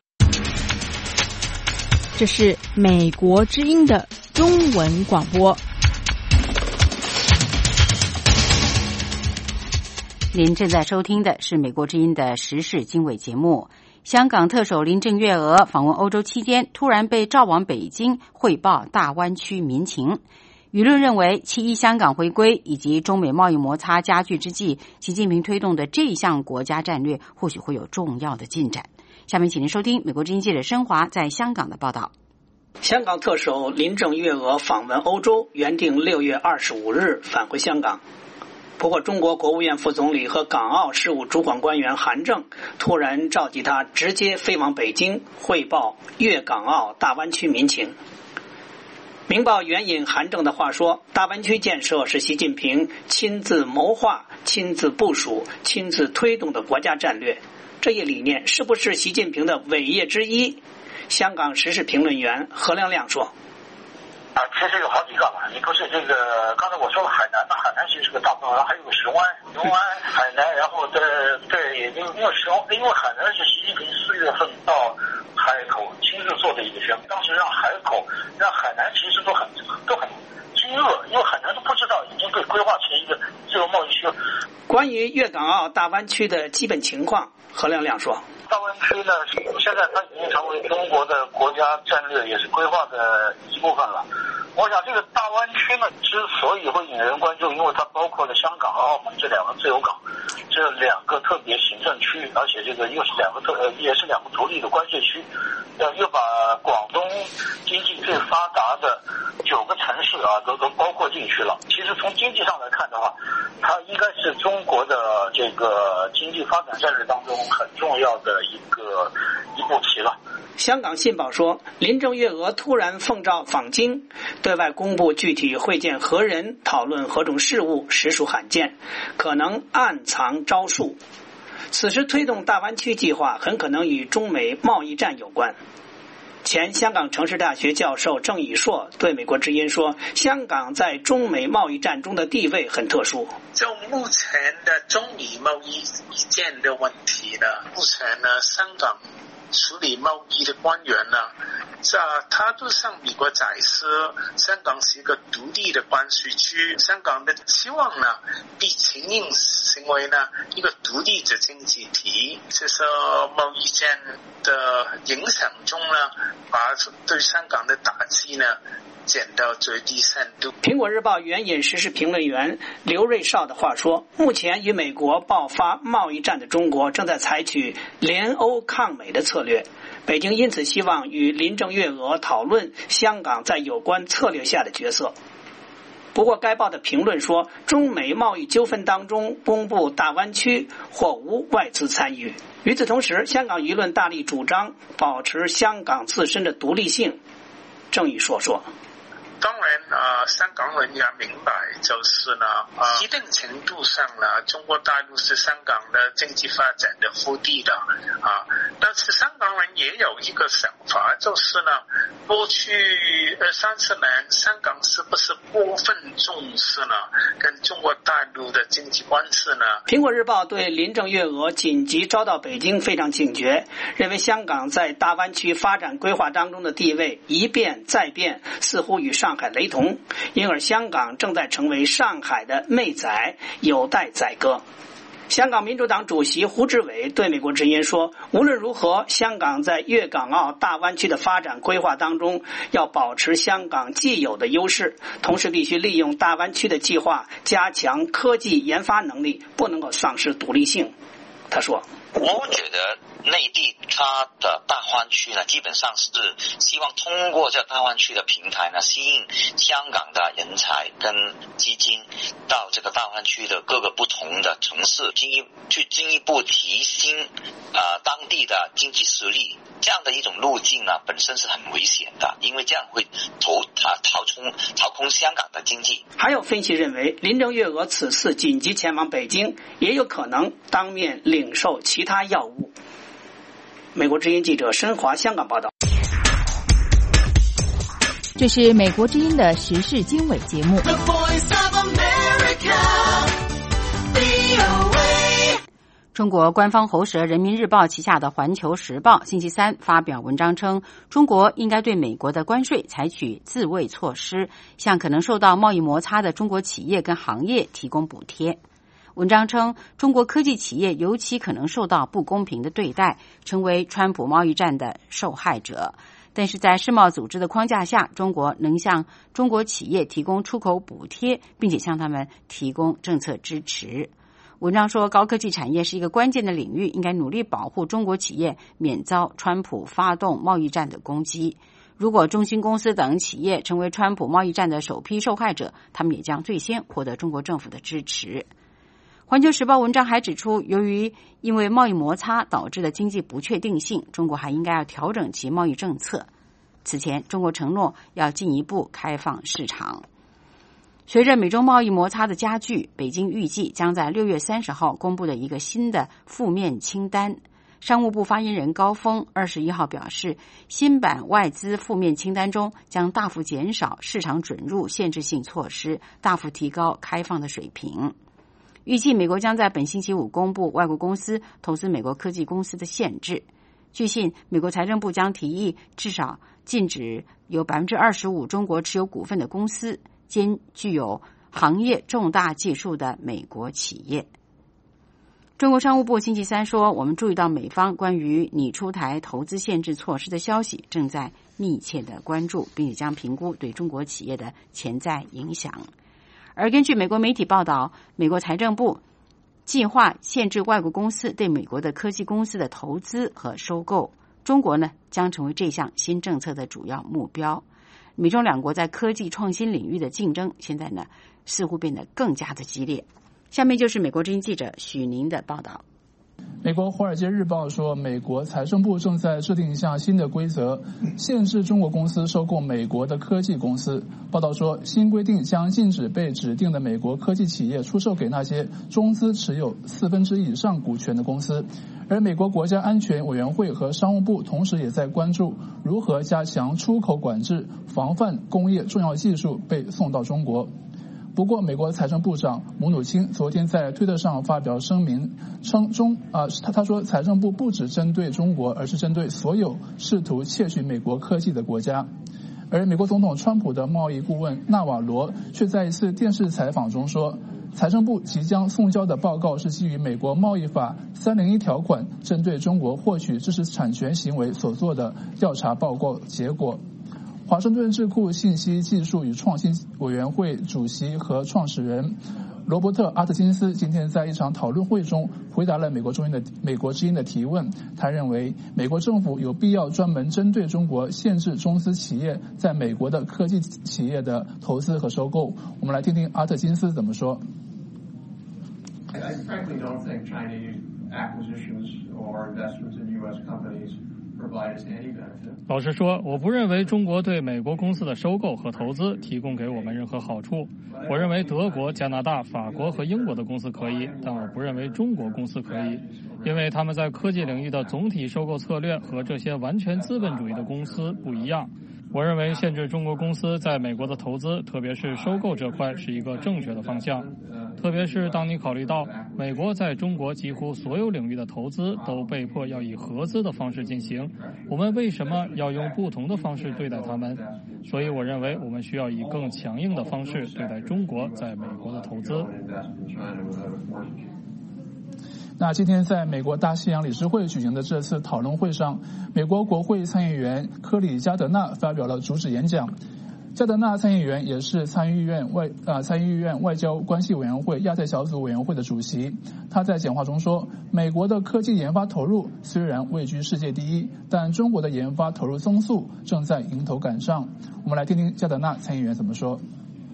这是美国之音的中文广播。 您正在收听的是美国之音的时事经纬节目。香港特首林郑月娥访问欧洲期间，突然被召往北京汇报大湾区民情。舆论认为，7·1香港回归以及中美贸易摩擦加剧之际，习近平推动的这项国家战略或许会有重要的进展。下面请您收听美国之音记者申华在香港的报道。 香港特首林郑月娥访问欧洲，原定6月25日返回香港。不过中国国务院副总理和港澳事务主管官员韩正突然召集他直接飞往北京汇报粤港澳大湾区民情。明报援引韩正的话说，大湾区建设是习近平亲自谋划、亲自部署、亲自推动的国家战略，这一理念是不是习近平的伟业之一？香港时事评论员何亮亮说， 其实有好几个嘛，你不是这个刚才我说了海南，那海南其实是个大部分，然后还有个雄安、海南，然后对，因为海南是习近平4月份到海关于粤港澳大湾区的基本情况，何亮亮说。 大湾区呢，现在它已经成为中国的国家战略，也是规划的一部分了。我想这个大湾区呢，之所以会引人关注，因为它包括了香港和澳门这两个自由港，这两个特别行政区，而且这个又是也是两个独立的关税区，又把广东经济最发达的9个城市都包括进去了。其实从经济上来看的话，它应该是中国的这个经济发展战略当中很重要的一步棋了。 香港信报说，林郑月娥突然奉召访京，对外公布具体会见何人、讨论何种事务，实属罕见，可能暗藏招数。此时推动大湾区计划很可能与中美贸易战有关。前香港城市大学教授郑以硕对美国之音说，香港在中美贸易战中的地位很特殊。 就目前的中美贸易战的问题呢，目前呢，香港处理贸易的官员呢，他都向美国解释，香港是一个独立的关税区，香港的希望呢，被承认成为呢一个独立的经济体。这是贸易战的影响中呢，把对香港的打击呢减到最低限度。 苹果日报援引时事评论员刘瑞绍的话说，目前与美国爆发贸易战的中国正在采取联欧抗美的策略，北京因此希望与林郑月娥讨论香港在有关策略下的角色。不过该报的评论说，中美贸易纠纷当中公布大湾区或无外资参与。与此同时，香港舆论大力主张保持香港自身的独立性。郑宇硕说， 当然香港人也明白，就是呢一定程度上呢，中国大陆是香港的经济发展的腹地的但是香港人也有一个想法，就是呢，过去20-30年，香港是不是过分重视呢跟中国大陆的经济关系呢？ 苹果日报对林郑月娥紧急招到北京非常警觉，认为香港在大湾区发展规划当中的地位一变再变，似乎与上海雷同，因而香港正在成为上海的妹仔，有待宰割。香港民主党主席胡志伟对美国之音说，无论如何，香港在粤港澳大湾区的发展规划当中要保持香港既有的优势，同时必须利用大湾区的计划加强科技研发能力，不能够丧失独立性。他说， 我觉得内地它的大湾区呢，基本上是希望通过这大湾区的平台呢，吸引香港的人才跟基金到这个大湾区的各个不同的城市，进一步提升当地的经济实力。这样的一种路径呢，本身是很危险的，因为这样会掏空香港的经济。 还有分析认为，林郑月娥此次紧急前往北京，也有可能当面领受其他药物。美国之音记者申华香港报道。 这是美国之音的时事经纬节目。 中国官方喉舌人民日报旗下的环球时报星期三发表文章称，中国应该对美国的关税采取自卫措施，向可能受到贸易摩擦的中国企业跟行业提供补贴。文章称，中国科技企业尤其可能受到不公平的对待，成为川普贸易战的受害者。但是在世贸组织的框架下，中国能向中国企业提供出口补贴，并且向他们提供政策支持。文章说，高科技产业是一个关键的领域，应该努力保护中国企业免遭川普发动贸易战的攻击。如果中兴公司等企业成为川普贸易战的首批受害者，他们也将最先获得中国政府的支持。环球时报文章还指出，由于因为贸易摩擦导致的经济不确定性，中国还应该要调整其贸易政策。此前，中国承诺要进一步开放市场。随着美中贸易摩擦的加剧，北京预计将在6月30号公布的一个新的负面清单。商务部发言人高峰21号表示，新版外资负面清单中将大幅减少市场准入限制性措施，大幅提高开放的水平。预计美国将在本星期五公布外国公司投资美国科技公司的限制。据信，美国财政部将提议至少禁止有 25% 中国持有股份的公司兼具有行业重大技术的美国企业。 中国商务部星期三说，我们注意到美方关于拟出台投资限制措施的消息，正在密切的关注，并且将评估对中国企业的潜在影响。而根据美国媒体报道，美国财政部计划限制外国公司对美国的科技公司的投资和收购，中国呢将成为这项新政策的主要目标。美中两国在科技创新领域的竞争，现在呢似乎变得更加的激烈。下面就是美国之音记者许宁的报道。 美国《华尔街日报》说，美国财政部正在制定一项新的规则，限制中国公司收购美国的科技公司。报道说，新规定将禁止被指定的美国科技企业出售给那些中资持有1/4以上股权的公司。而美国国家安全委员会和商务部同时也在关注如何加强出口管制，防范工业重要技术被送到中国。不过，美国财政部长姆努钦昨天在推特上发表声明，称他说财政部不只针对中国，而是针对所有试图窃取美国科技的国家。而美国总统川普的贸易顾问纳瓦罗却在一次电视采访中说，财政部即将送交的报告是基于美国贸易法301条款针对中国获取知识产权行为所做的调查报告结果。华盛顿智库信息技术与创新委员会主席和创始人罗伯特·阿特金斯今天在一场讨论会中回答了美国之音的提问。他认为美国政府有必要专门针对中国限制中资企业在美国的科技企业的投资和收购。我们来听听阿特金斯怎么说。 I frankly don't think Chinese acquisitions or investments in U.S. companies provide us any benefit. 老实说，我不认为中国对美国公司的收购和投资提供给我们任何好处。我认为德国、加拿大、法国和英国的公司可以，但我不认为中国公司可以，因为他们在科技领域的总体收购策略和这些完全资本主义的公司不一样。我认为限制中国公司在美国的投资，特别是收购这块，是一个正确的方向。特别是当你考虑到美国在中国几乎所有领域的投资都被迫要以合资的方式进行，我们为什么要用不同的方式对待他们？所以我认为我们需要以更强硬的方式对待中国在美国的投资。 那今天在美国大西洋理事会举行的这次讨论会上，美国国会参议员科里加德纳发表了主旨演讲。加德纳参议员也是参议院外交关系委员会亚太小组委员会的主席。他在讲话中说，美国的科技研发投入虽然位居世界第一，但中国的研发投入增速正在迎头赶上。我们来听听加德纳参议员怎么说。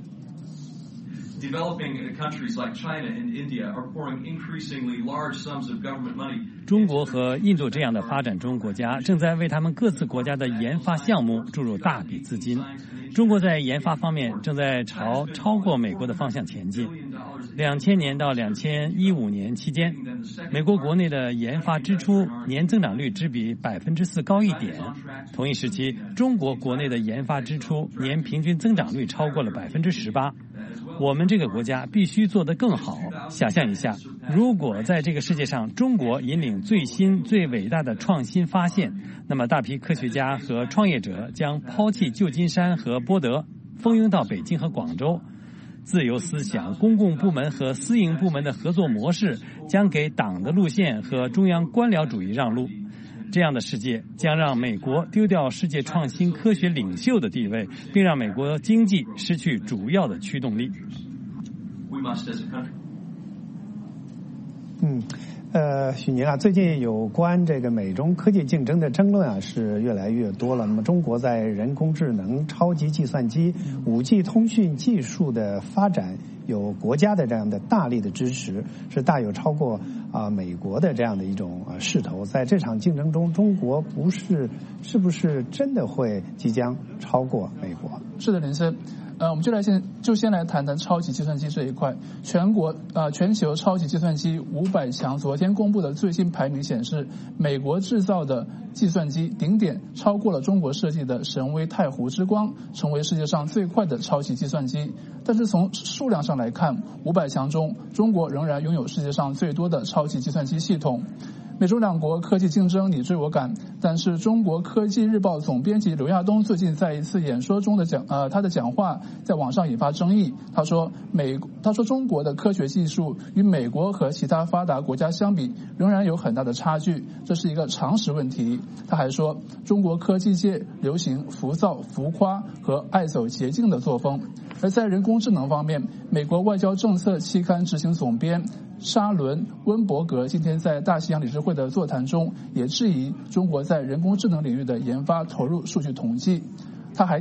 Developing countries like China and India are pouring increasingly large sums of government money. 中国和印度这样的发展中国家正在为他们各自国家的研发项目注入大笔资金。中国在研发方面正在朝超过美国的方向前进。2000年到2015年期间，美国国内的研发支出年增长率只比4%高一点。同一时期，中国国内的研发支出年平均增长率超过了18%。我们这个国家必须做得更好。想象一下，如果在这个世界上中国引领最新最伟大的创新发现，那么大批科学家和创业者将抛弃旧金山和波德，蜂拥到北京和广州。自由思想、公共部门和私营部门的合作模式将给党的路线和中央官僚主义让路。这样的世界将让美国丢掉世界创新科学领袖的地位，并让美国经济失去主要的驱动力。 许宁啊，最近有关这个美中科技竞争的争论啊是越来越多了。那么中国在人工智能、超级计算机、5G 通讯技术的发展，有国家的这样的大力的支持，是大有超过美国的这样的一种势头。在这场竞争中，中国是不是真的会即将超过美国？ 是的，林森。我们先来谈谈超级计算机这一块。全球超级计算机500强昨天公布的最新排名显示，美国制造的计算机顶点超过了中国设计的神威太湖之光，成为世界上最快的超级计算机。但是从数量上来看，500强中中国仍然拥有世界上最多的超级计算机系统。 美中两国科技竞争你追我赶，但是中国科技日报总编辑刘亚东最近在一次演说中的他的讲话在网上引发争议。他说中国的科学技术与美国和其他发达国家相比仍然有很大的差距，这是一个常识问题。他还说中国科技界流行浮躁、浮夸和爱走捷径的作风。而在人工智能方面，美国外交政策期刊执行总编沙伦·温伯格今天在大西洋理事会的座谈中也质疑中国在人工智能领域的研发投入数据统计。他还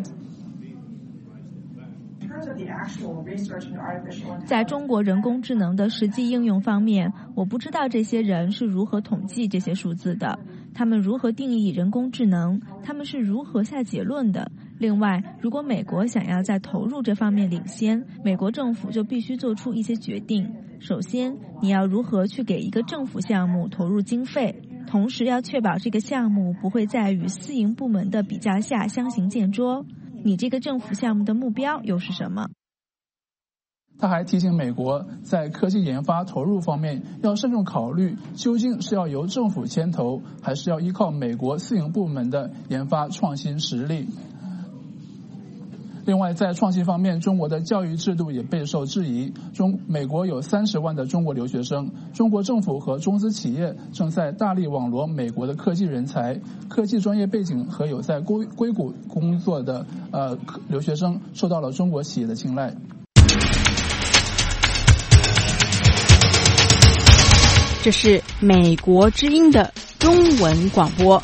在中国人工智能的实际应用方面，我不知道这些人是如何统计这些数字的，他们如何定义人工智能，他们是如何下结论的。另外，如果美国想要在投入这方面领先，美国政府就必须做出一些决定。首先，你要如何去给一个政府项目投入经费，同时要确保这个项目不会在与私营部门的比较下相形见拙。你这个政府项目的目标又是什么？ 他还提醒美国在科技研发投入方面要慎重考虑，究竟是要由政府牵头，还是要依靠美国私营部门的研发创新实力。另外，在创新方面，中国的教育制度也备受质疑。美国有30万的中国留学生，中国政府和中资企业正在大力网罗美国的科技人才，科技专业背景和有在硅谷工作的留学生受到了中国企业的青睐。 这是美国之音的中文广播。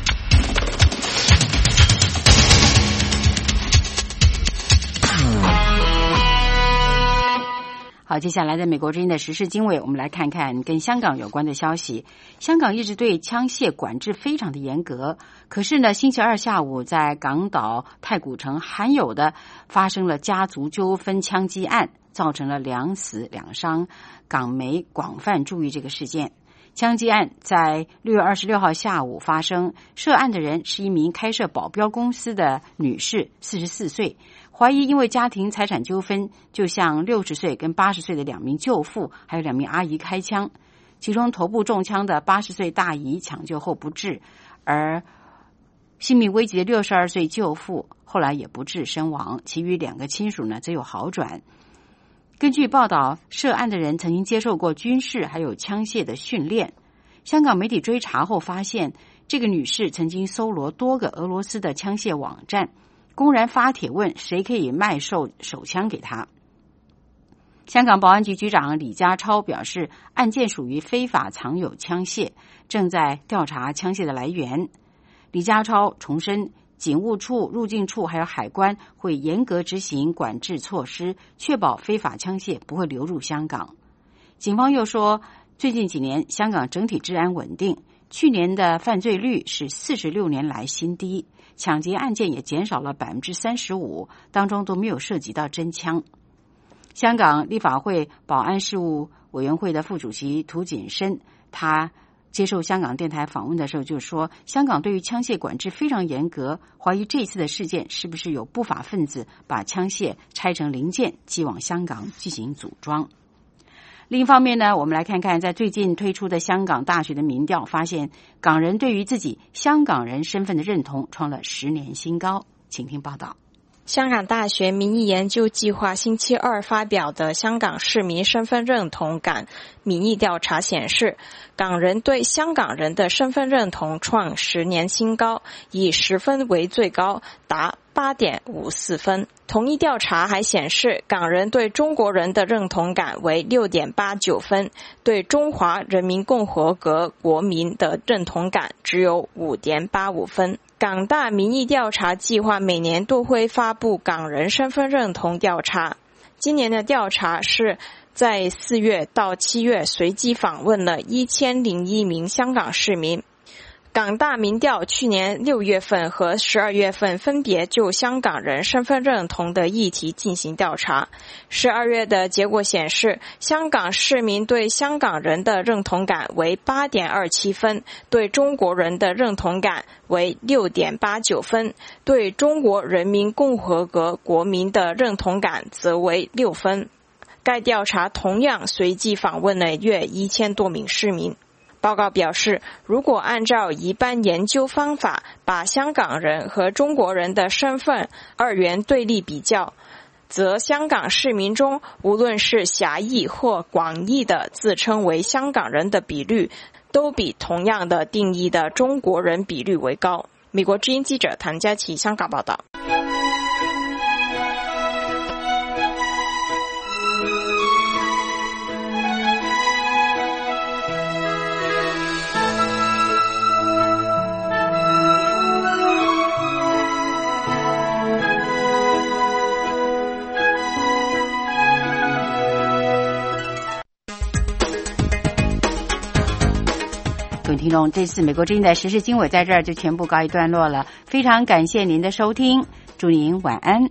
好，接下来的美国之音的时事经纬，我们来看看跟香港有关的消息。香港一直对枪械管制非常的严格，可是呢，星期二下午在港岛太古城罕有的发生了家族纠纷枪击案，造成了2死2伤。港媒广泛注意这个事件。枪击案在6月26号下午发生，涉案的人是一名开设保镖公司的女士，44岁，怀疑因为家庭财产纠纷，就向60岁跟80岁的2名舅父还有2名阿姨开枪，其中头部中枪的80岁大姨抢救后不治，而性命危急的62岁舅父后来也不治身亡，其余2个亲属呢则有好转。根据报道，涉案的人曾经接受过军事还有枪械的训练。香港媒体追查后发现，这个女士曾经搜罗多个俄罗斯的枪械网站，公然发帖问谁可以卖售手枪给她。香港保安局局长李家超表示，案件属于非法藏有枪械，正在调查枪械的来源。李家超重申，警务处、入境处还有海关会严格执行管制措施，确保非法枪械不会流入香港。警方又说，最近几年香港整体治安稳定，去年的犯罪率是46年来新低，抢劫案件也减少了 35%， 当中都没有涉及到真枪。香港立法会保安事务委员会的副主席涂谨申，他接受香港电台访问的时候就说，香港对于枪械管制非常严格，怀疑这次的事件是不是有不法分子把枪械拆成零件寄往香港进行组装。另一方面呢，我们来看看在最近推出的香港大学的民调，发现港人对于自己香港人身份的认同创了10年新高。请听报道。 香港大学民意研究计划星期二发表的香港市民身份认同感民意调查显示，港人对香港人的身份认同创10年新高，以10分为最高，达8.54分。同一调查还显示，港人对中国人的认同感为6.89分，对中华人民共和国国民的认同感只有5.85分。港大民意调查计划每年都会发布港人身份认同调查，今年的调查是在4月到7月随机访问了1001名香港市民。港大民调去年6月份和12月份分别就香港人身份认同的议题进行调查。12月的结果显示，香港市民对香港人的认同感为8.27分，对中国人的认同感为6.89分，对中国人民共和国国民的认同感则为6分。该调查同样随机访问了约1000多名市民。 报告表示，如果按照一般研究方法把香港人和中国人的身份二元对立比较，则香港市民中无论是狭义或广义的自称为香港人的比率，都比同样的定义的中国人比率为高。美国之音记者谭佳琪香港报道。 各位听众，这次美国之音的时事经纬在这儿就全部告一段落了，非常感谢您的收听，祝您晚安。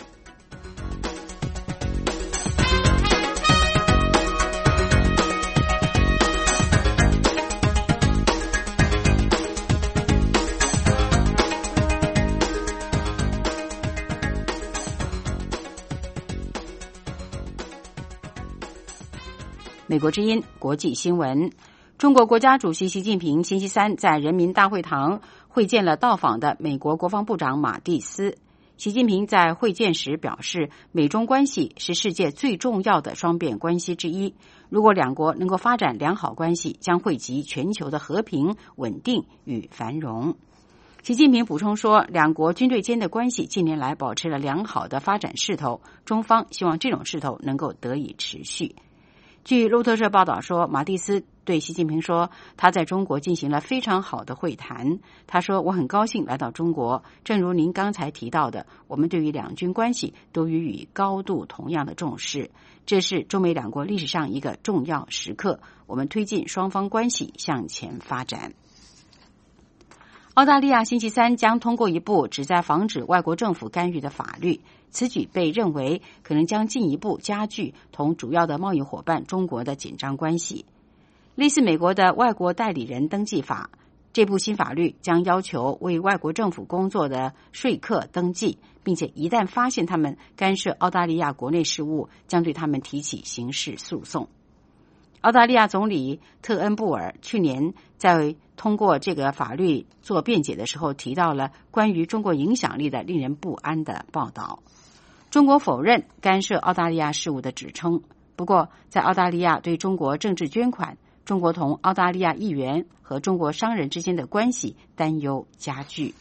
美国之音国际新闻，中国国家主席习近平星期三在人民大会堂会见了到访的美国国防部长马蒂斯。习近平在会见时表示，美中关系是世界最重要的双边关系之一，如果两国能够发展良好关系，将惠及全球的和平、稳定与繁荣。习近平补充说，两国军队间的关系近年来保持了良好的发展势头，中方希望这种势头能够得以持续。据路透社报道说，马蒂斯对习近平说，他在中国进行了非常好的会谈。他说，我很高兴来到中国，正如您刚才提到的，我们对于两军关系都予以高度同样的重视，这是中美两国历史上一个重要时刻，我们推进双方关系向前发展。澳大利亚星期三将通过一部旨在防止外国政府干预的法律，此举被认为可能将进一步加剧同主要的贸易伙伴中国的紧张关系。类似美国的外国代理人登记法，这部新法律将要求为外国政府工作的说客登记，并且一旦发现他们干涉澳大利亚国内事务，将对他们提起刑事诉讼。澳大利亚总理特恩布尔去年在通过这个法律做辩解的时候，提到了关于中国影响力的令人不安的报道。中国否认干涉澳大利亚事务的指称，不过在澳大利亚对中国政治捐款，中国同澳大利亚议员和中国商人之间的关系担忧加剧。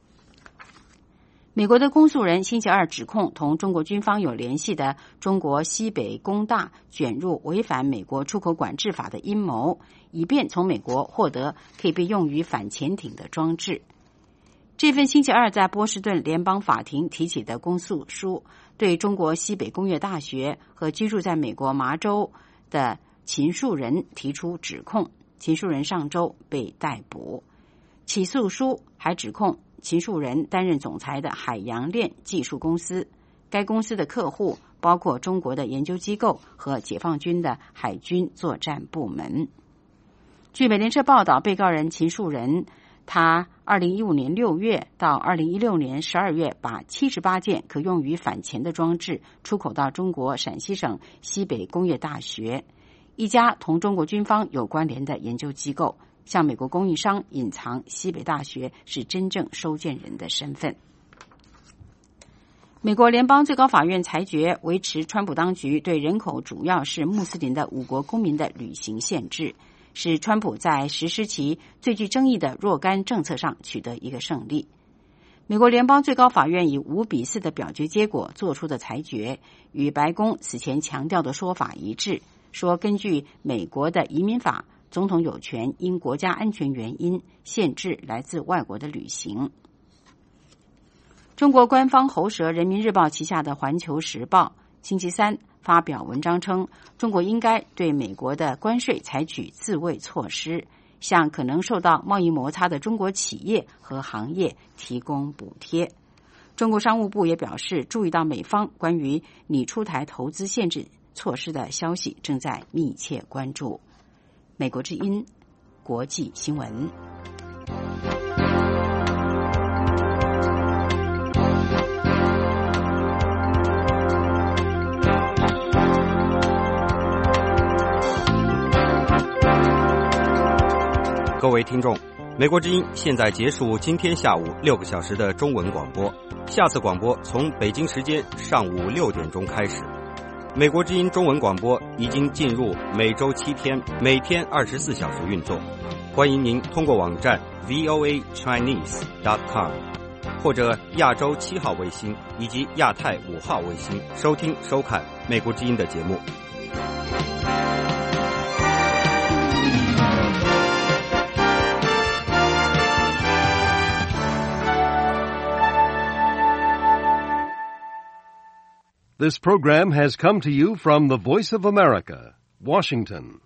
美国的公诉人星期二指控同中国军方有联系的中国西北工大卷入违反美国出口管制法的阴谋，以便从美国获得可以被用于反潜艇的装置。这份星期二在波士顿联邦法庭提起的公诉书对中国西北工业大学和居住在美国麻州的秦树人提出指控，秦树人上周被逮捕。起诉书还指控秦树人担任总裁的海洋链技术公司，该公司的客户包括中国的研究机构和解放军的海军作战部门。据美联社报道，被告人秦树人他2015年6月到2016年12月把78件可用于反潜的装置出口到中国陕西省西北工业大学，一家同中国军方有关联的研究机构，向美国供应商隐藏西北大学是真正收件人的身份。美国联邦最高法院裁决维持川普当局对人口主要是穆斯林的5国公民的旅行限制，使川普在实施其最具争议的若干政策上取得一个胜利。美国联邦最高法院以5-4的表决结果做出的裁决，与白宫此前强调的说法一致，说根据美国的移民法，总统有权因国家安全原因限制来自外国的旅行。中国官方喉舌人民日报旗下的环球时报星期三发表文章称，中国应该对美国的关税采取自卫措施，向可能受到贸易摩擦的中国企业和行业提供补贴。中国商务部也表示，注意到美方关于拟出台投资限制措施的消息，正在密切关注。美国之音国际新闻。 各位听众，美国之音现在结束今天下午6个小时的中文广播，下次广播从北京时间上午6点钟开始。美国之音中文广播已经进入每周7天，每天24小时运作。欢迎您通过网站 voachinese.com 或者亚洲7号卫星以及亚太5号卫星收听收看美国之音的节目。 This program has come to you from the Voice of America, Washington.